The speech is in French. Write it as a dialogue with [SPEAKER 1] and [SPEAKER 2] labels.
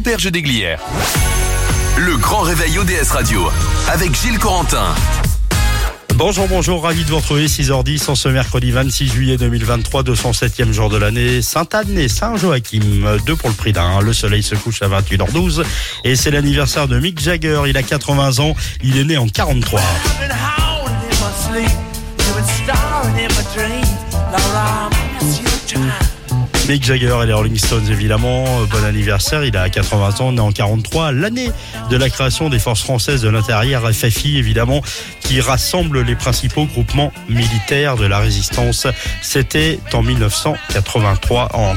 [SPEAKER 1] Auberge des Glières. Le grand réveil ODS Radio avec Gilles Corentin.
[SPEAKER 2] Bonjour, ravi de vous retrouver 6h10 en ce mercredi 26 juillet 2023, 207e jour de l'année. Sainte-Anne et Saint-Joachim, 2 pour le prix d'un. Le soleil se couche à 21h12 et c'est l'anniversaire de Mick Jagger. Il a 80 ans, il est né en 43. Mick Jagger et les Rolling Stones, évidemment. Bon anniversaire, il a 80 ans, né en 43, l'année de la création des forces françaises de l'intérieur, FFI, évidemment, qui rassemble les principaux groupements militaires de la résistance. C'était en 1983, en